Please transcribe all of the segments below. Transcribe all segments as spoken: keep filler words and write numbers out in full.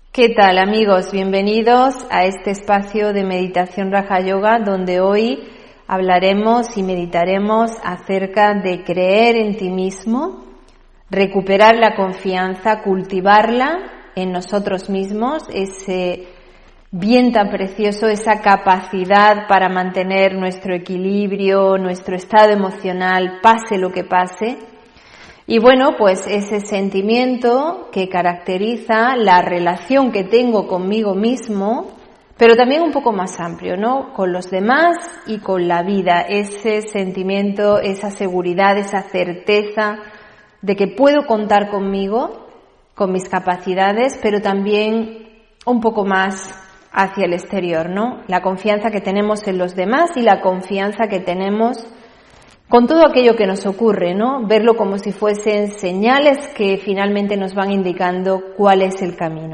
¿Qué tal, amigos? Bienvenidos a este espacio de meditación Raja Yoga, donde hoy hablaremos y meditaremos acerca de creer en ti mismo, recuperar la confianza, cultivarla en nosotros mismos, ese bien tan precioso, esa capacidad para mantener nuestro equilibrio, nuestro estado emocional, pase lo que pase. Y bueno, pues ese sentimiento que caracteriza la relación que tengo conmigo mismo, pero también un poco más amplio, ¿no? Con los demás y con la vida. Ese sentimiento, esa seguridad, esa certeza de que puedo contar conmigo, con mis capacidades, pero también un poco más hacia el exterior, ¿no? La confianza que tenemos en los demás y la confianza que tenemos con todo aquello que nos ocurre, ¿no? Verlo como si fuesen señales que finalmente nos van indicando cuál es el camino.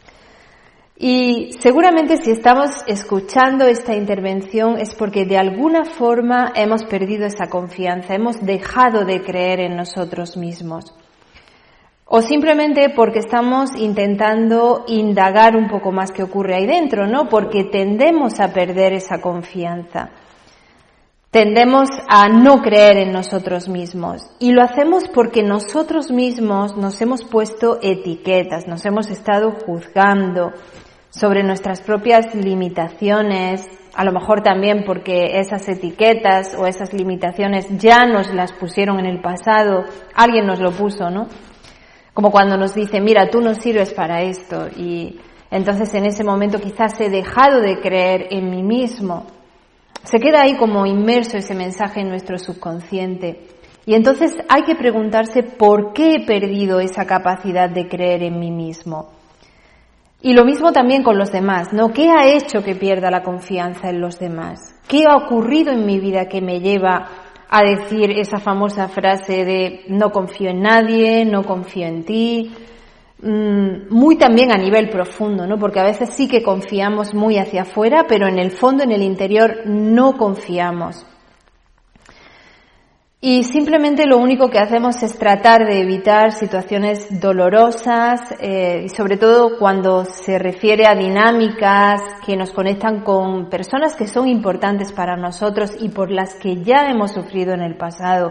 Y seguramente si estamos escuchando esta intervención es porque de alguna forma hemos perdido esa confianza, hemos dejado de creer en nosotros mismos. O simplemente porque estamos intentando indagar un poco más qué ocurre ahí dentro, ¿no? Porque tendemos a perder esa confianza. Tendemos a no creer en nosotros mismos y lo hacemos porque nosotros mismos nos hemos puesto etiquetas, nos hemos estado juzgando sobre nuestras propias limitaciones, a lo mejor también porque esas etiquetas o esas limitaciones ya nos las pusieron en el pasado, alguien nos lo puso, ¿no? Como cuando nos dice, mira, tú no sirves para esto y entonces en ese momento quizás he dejado de creer en mí mismo. Se queda ahí como inmerso ese mensaje en nuestro subconsciente. Y entonces hay que preguntarse por qué he perdido esa capacidad de creer en mí mismo. Y lo mismo también con los demás, ¿no? ¿Qué ha hecho que pierda la confianza en los demás? ¿Qué ha ocurrido en mi vida que me lleva a decir esa famosa frase de no confío en nadie, no confío en ti? Muy también a nivel profundo, ¿no? Porque a veces sí que confiamos muy hacia afuera, pero en el fondo, en el interior, no confiamos. Y simplemente lo único que hacemos es tratar de evitar situaciones dolorosas, eh, y sobre todo cuando se refiere a dinámicas que nos conectan con personas que son importantes para nosotros y por las que ya hemos sufrido en el pasado,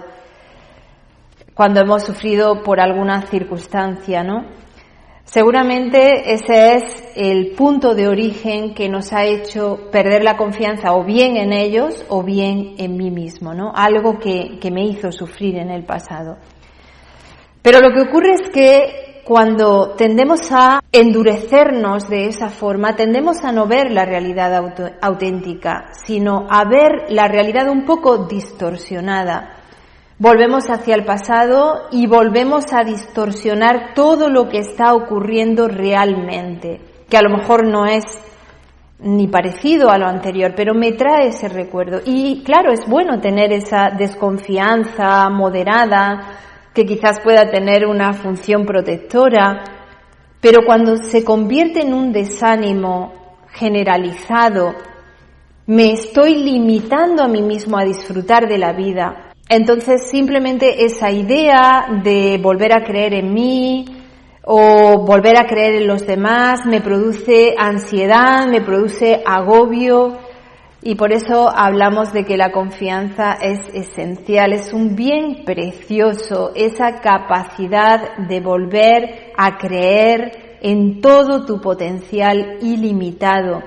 cuando hemos sufrido por alguna circunstancia, ¿no? Seguramente ese es el punto de origen que nos ha hecho perder la confianza o bien en ellos o bien en mí mismo, ¿no? Algo que, que me hizo sufrir en el pasado. Pero lo que ocurre es que cuando tendemos a endurecernos de esa forma, tendemos a no ver la realidad auto, auténtica, sino a ver la realidad un poco distorsionada. Volvemos hacia el pasado y volvemos a distorsionar todo lo que está ocurriendo realmente, que a lo mejor no es ni parecido a lo anterior, pero me trae ese recuerdo. Y claro, es bueno tener esa desconfianza moderada, que quizás pueda tener una función protectora, pero cuando se convierte en un desánimo generalizado, me estoy limitando a mí mismo a disfrutar de la vida. Entonces simplemente esa idea de volver a creer en mí o volver a creer en los demás me produce ansiedad, me produce agobio y por eso hablamos de que la confianza es esencial, es un bien precioso, esa capacidad de volver a creer en todo tu potencial ilimitado,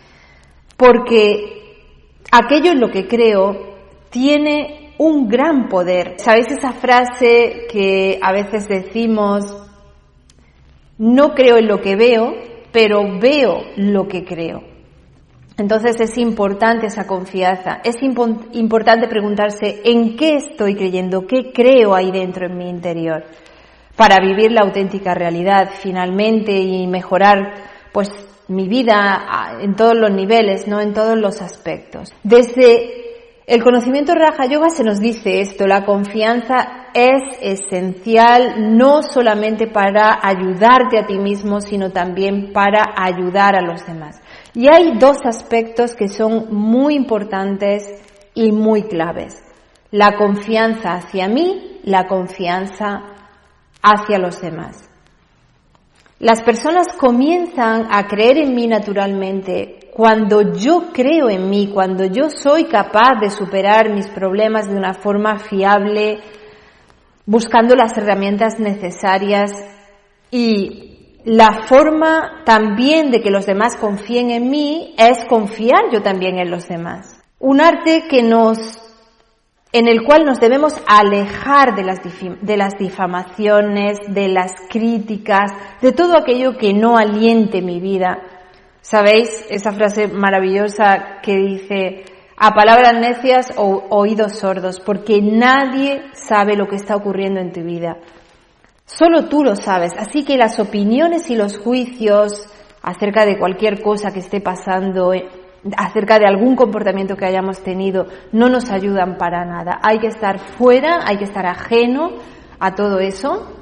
porque aquello en lo que creo tiene un gran poder. ¿Sabéis esa frase que a veces decimos, no creo en lo que veo, pero veo lo que creo? Entonces es importante esa confianza, es impo- importante preguntarse en qué estoy creyendo, qué creo ahí dentro en mi interior, para vivir la auténtica realidad finalmente y mejorar pues mi vida en todos los niveles, no en todos los aspectos. Desde el conocimiento Raja Yoga se nos dice esto, la confianza es esencial no solamente para ayudarte a ti mismo, sino también para ayudar a los demás. Y hay dos aspectos que son muy importantes y muy claves. La confianza hacia mí, la confianza hacia los demás. Las personas comienzan a creer en mí naturalmente cuando yo creo en mí, cuando yo soy capaz de superar mis problemas de una forma fiable, buscando las herramientas necesarias. Y la forma también de que los demás confíen en mí es confiar yo también en los demás. Un arte que nos, en el cual nos debemos alejar de las, de las difamaciones, de las críticas, de todo aquello que no aliente mi vida. ¿Sabéis esa frase maravillosa que dice: a palabras necias o oídos sordos? Porque nadie sabe lo que está ocurriendo en tu vida. Solo tú lo sabes. Así que las opiniones y los juicios acerca de cualquier cosa que esté pasando, acerca de algún comportamiento que hayamos tenido, no nos ayudan para nada. Hay que estar fuera, hay que estar ajeno a todo eso.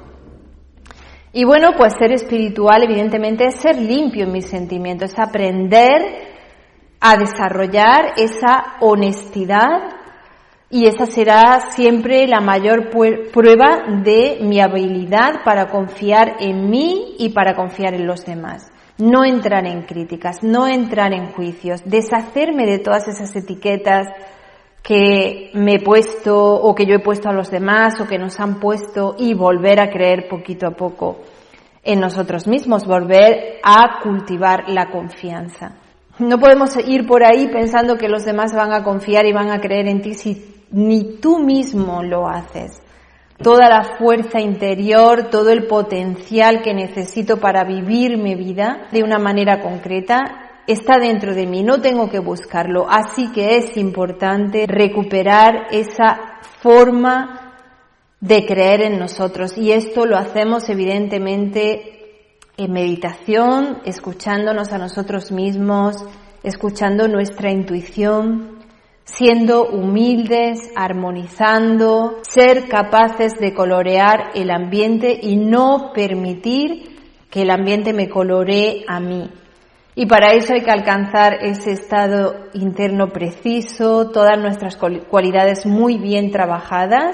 Y bueno, pues ser espiritual evidentemente es ser limpio en mis sentimientos, es aprender a desarrollar esa honestidad, y esa será siempre la mayor prueba de mi habilidad para confiar en mí y para confiar en los demás. No entrar en críticas, no entrar en juicios, deshacerme de todas esas etiquetas que me he puesto o que yo he puesto a los demás o que nos han puesto, y volver a creer poquito a poco en nosotros mismos, volver a cultivar la confianza. No podemos ir por ahí pensando que los demás van a confiar y van a creer en ti si ni tú mismo lo haces. Toda la fuerza interior, todo el potencial que necesito para vivir mi vida de una manera concreta está dentro de mí, no tengo que buscarlo. Así que es importante recuperar esa forma de creer en nosotros, y esto lo hacemos evidentemente en meditación, escuchándonos a nosotros mismos, escuchando nuestra intuición, siendo humildes, armonizando, ser capaces de colorear el ambiente y no permitir que el ambiente me coloree a mí. Y para eso hay que alcanzar ese estado interno preciso, todas nuestras cualidades muy bien trabajadas.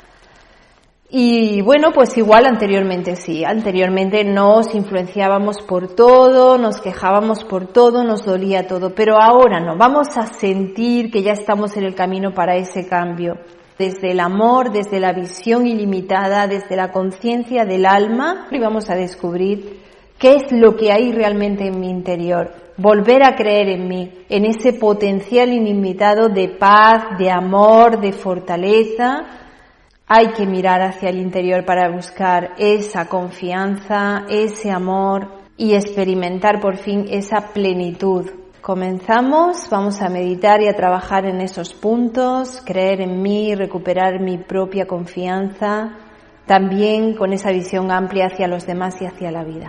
Y bueno, pues igual anteriormente sí, anteriormente nos influenciábamos por todo, nos quejábamos por todo, nos dolía todo, pero ahora no, vamos a sentir que ya estamos en el camino para ese cambio. Desde el amor, desde la visión ilimitada, desde la conciencia del alma, y vamos a descubrir qué es lo que hay realmente en mi interior. Volver a creer en mí, en ese potencial ilimitado de paz, de amor, de fortaleza. Hay que mirar hacia el interior para buscar esa confianza, ese amor y experimentar por fin esa plenitud. Comenzamos, vamos a meditar y a trabajar en esos puntos, creer en mí, recuperar mi propia confianza, también con esa visión amplia hacia los demás y hacia la vida.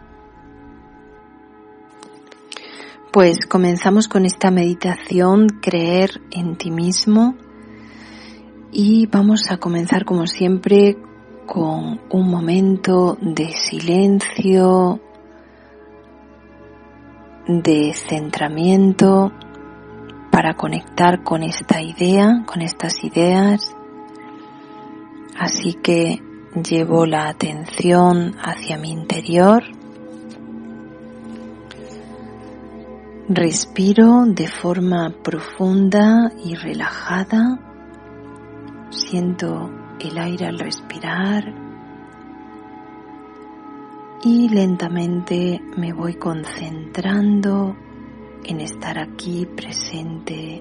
Pues comenzamos con esta meditación, creer en ti mismo. Y vamos a comenzar como siempre con un momento de silencio, de centramiento para conectar con esta idea, con estas ideas. Así que llevo la atención hacia mi interior. Respiro de forma profunda y relajada. Siento el aire al respirar y lentamente me voy concentrando en estar aquí presente.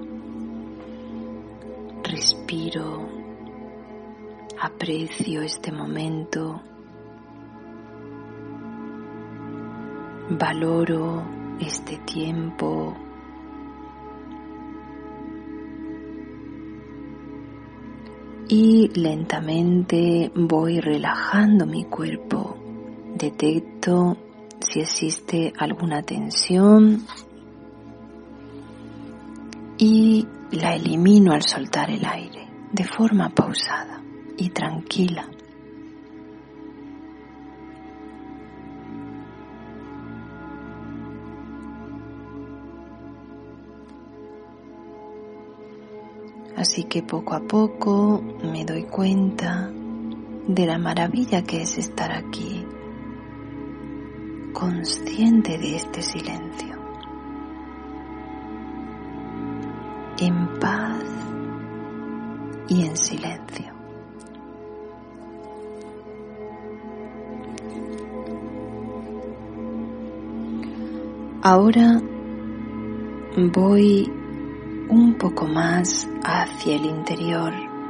Respiro, aprecio este momento, valoro este tiempo. Y lentamente voy relajando mi cuerpo. Detecto si existe alguna tensión y la elimino al soltar el aire de forma pausada y tranquila. Así que poco a poco me doy cuenta de la maravilla que es estar aquí, consciente de este silencio, en paz y en silencio. Ahora voy un poco más hacia el interior.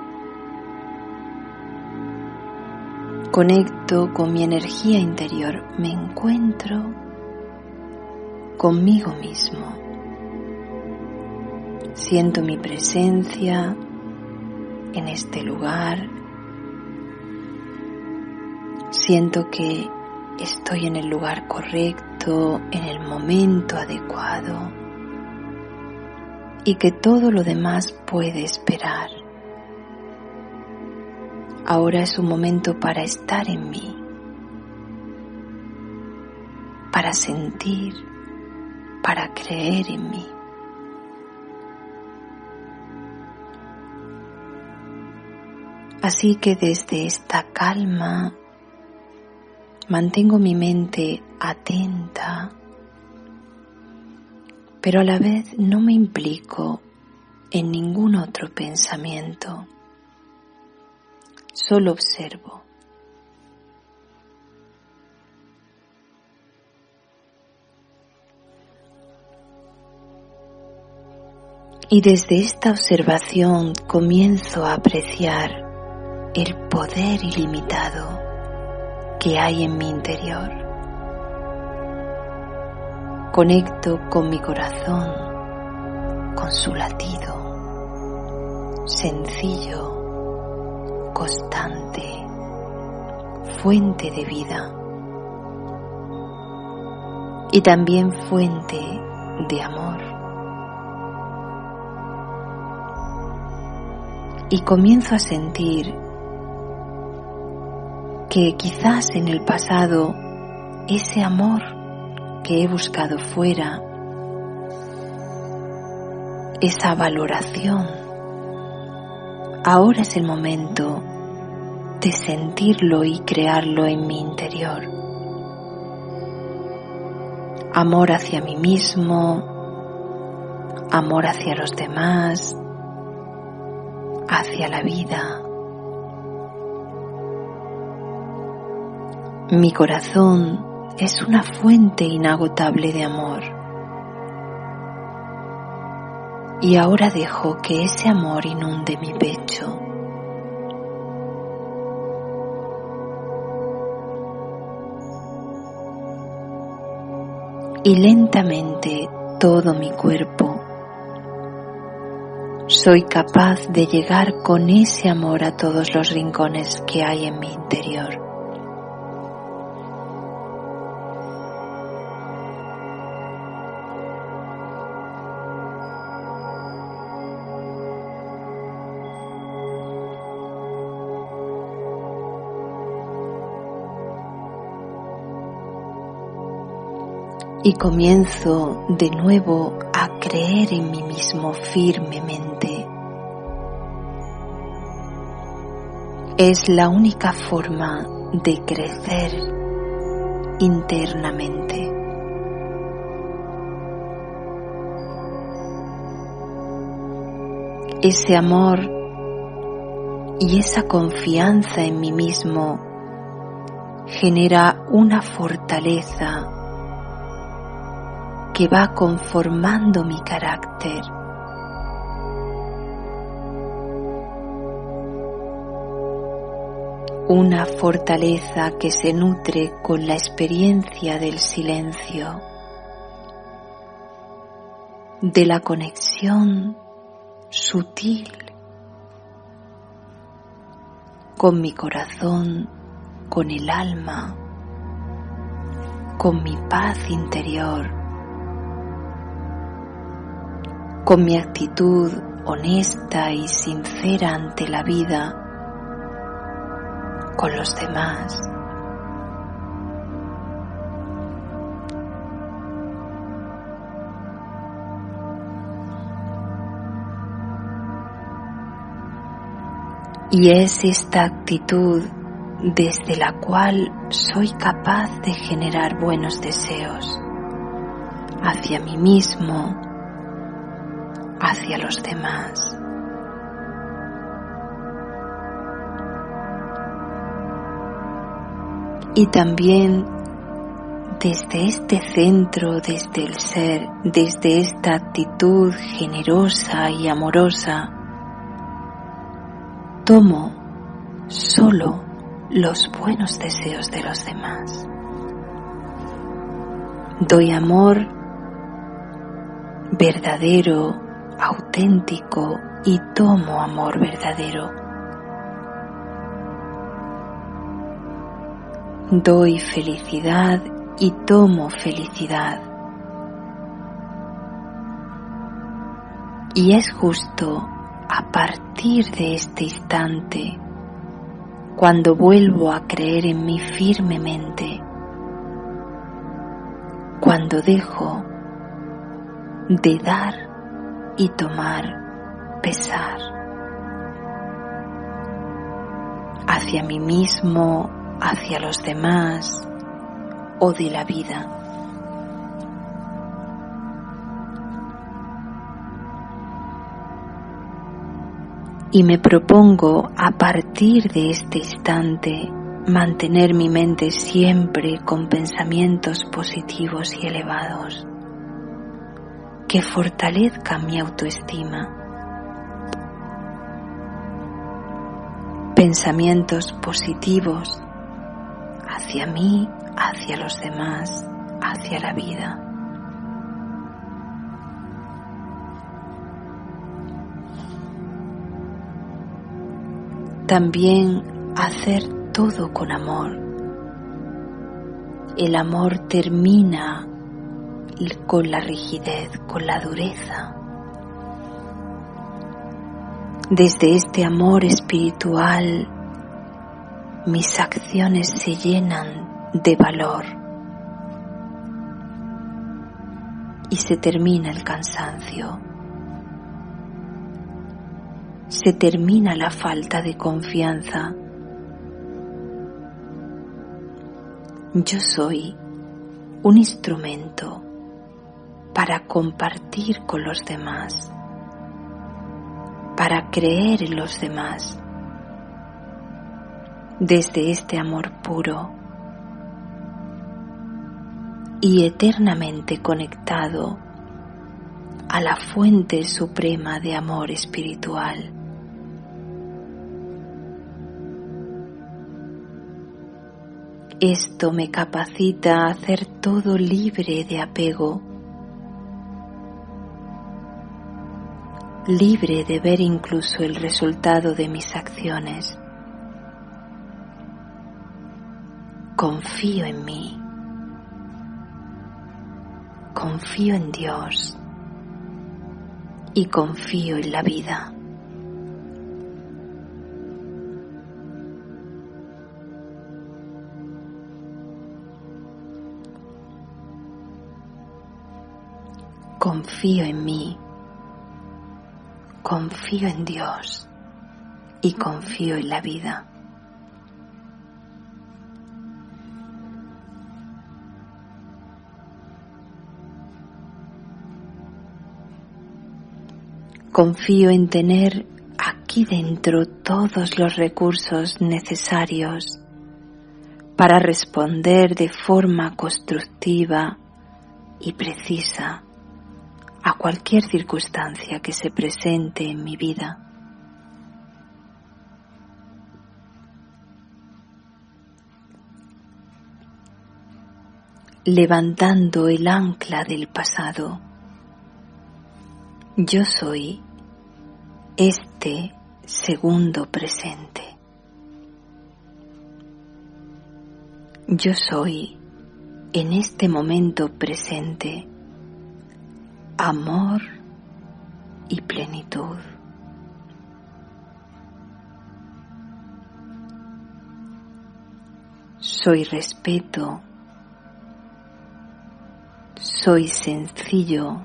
Conecto con mi energía interior, me encuentro conmigo mismo. Siento mi presencia en este lugar. Siento que estoy en el lugar correcto, en el momento adecuado y que todo lo demás puede esperar. Ahora es un momento para estar en mí, para sentir, para creer en mí. Así que desde esta calma mantengo mi mente atenta, pero a la vez no me implico en ningún otro pensamiento. Solo observo. Y desde esta observación comienzo a apreciar el poder ilimitado que hay en mi interior. Conecto con mi corazón, con su latido, sencillo, constante, fuente de vida y también fuente de amor. Y comienzo a sentir que quizás en el pasado ese amor que he buscado fuera, esa valoración, ahora es el momento de sentirlo y crearlo en mi interior. Amor hacia mí mismo, amor hacia los demás, hacia la vida. Mi corazón es una fuente inagotable de amor. Y ahora dejo que ese amor inunde mi pecho. Y lentamente todo mi cuerpo. Soy capaz de llegar con ese amor a todos los rincones que hay en mi interior. Y comienzo de nuevo a creer en mí mismo firmemente. Es la única forma de crecer internamente. Ese amor y esa confianza en mí mismo genera una fortaleza que va conformando mi carácter. Una fortaleza que se nutre con la experiencia del silencio, de la conexión sutil con mi corazón, con el alma, con mi paz interior, con mi actitud honesta y sincera ante la vida, con los demás. Y es esta actitud desde la cual soy capaz de generar buenos deseos hacia mí mismo, hacia los demás. Y también desde este centro, desde el ser, desde esta actitud generosa y amorosa, tomo solo los buenos deseos de los demás. Doy amor verdadero, auténtico y tomo amor verdadero. Doy felicidad y tomo felicidad. Y es justo a partir de este instante cuando vuelvo a creer en mí firmemente, cuando dejo de dar y tomar pesar hacia mí mismo, hacia los demás o de la vida. Y me propongo a partir de este instante mantener mi mente siempre con pensamientos positivos y elevados que fortalezcan mi autoestima. Pensamientos positivos hacia mí, hacia los demás, hacia la vida. También hacer todo con amor. El amor termina con la rigidez, con la dureza. Desde este amor espiritual, mis acciones se llenan de valor y se termina el cansancio. Se termina la falta de confianza. Yo soy un instrumento para compartir con los demás, para creer en los demás, desde este amor puro y eternamente conectado a la fuente suprema de amor espiritual. Esto me capacita a hacer todo libre de apego, libre de ver incluso el resultado de mis acciones. Confío en mí, confío en Dios y confío en la vida. Confío en mí, confío en Dios y confío en la vida. Confío en tener aquí dentro todos los recursos necesarios para responder de forma constructiva y precisa a cualquier circunstancia que se presente en mi vida. Levantando el ancla del pasado, yo soy este segundo presente. Yo soy en este momento presente amor y plenitud. Soy respeto, soy sencillo,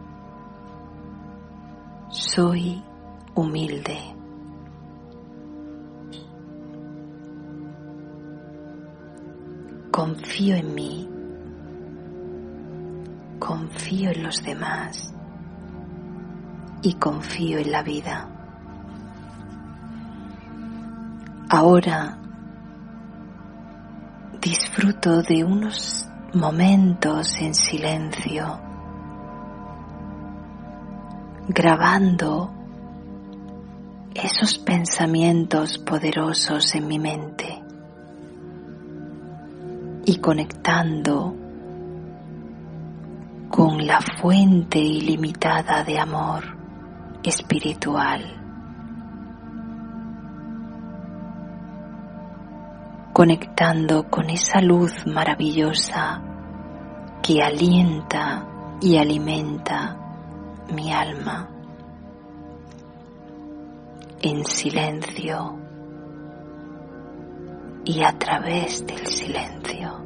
soy humilde. confío en mí, confío en los demás y confío en la vida. Ahora disfruto de unos momentos en silencio, grabando esos pensamientos poderosos en mi mente y conectando con la fuente ilimitada de amor espiritual, conectando con esa luz maravillosa que alienta y alimenta mi alma en silencio y a través del silencio.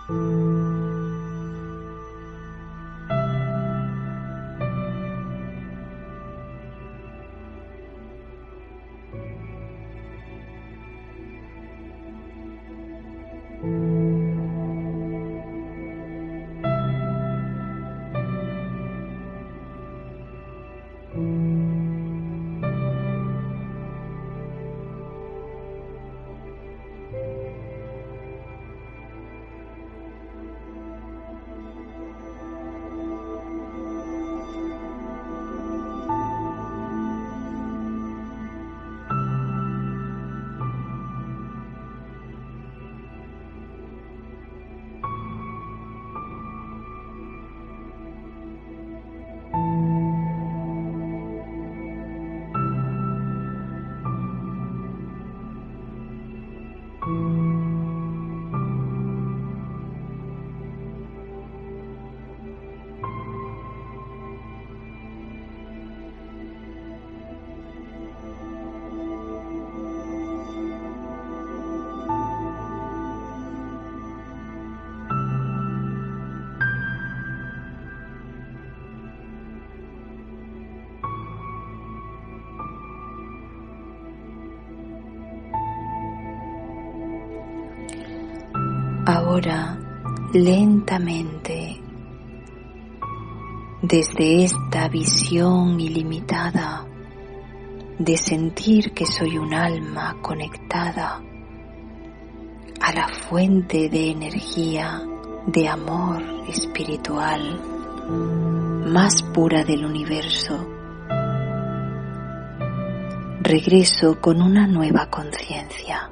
Ahora, lentamente, desde esta visión ilimitada de sentir que soy un alma conectada a la fuente de energía, de amor espiritual más pura del universo, regreso con una nueva conciencia.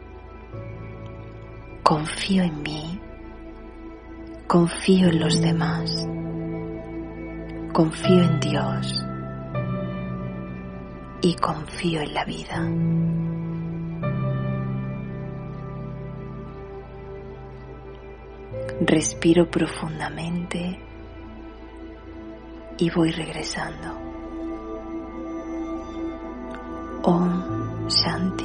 Confío en mí, confío en los demás, confío en Dios y confío en la vida. Respiro profundamente y voy regresando. Om Shanti.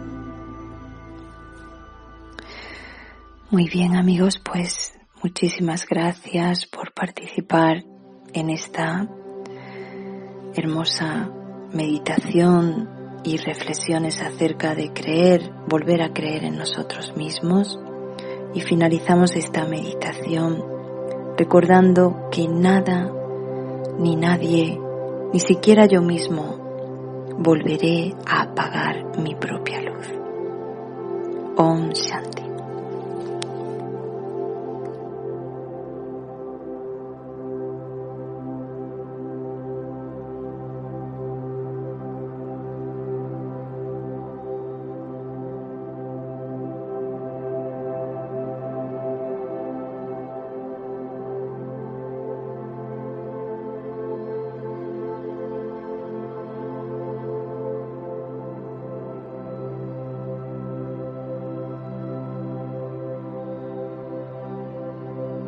Muy bien, amigos, pues muchísimas gracias por participar en esta hermosa meditación y reflexiones acerca de creer, volver a creer en nosotros mismos. Y finalizamos esta meditación recordando que nada ni nadie, ni siquiera yo mismo, volveré a apagar mi propia luz. Om Shanti.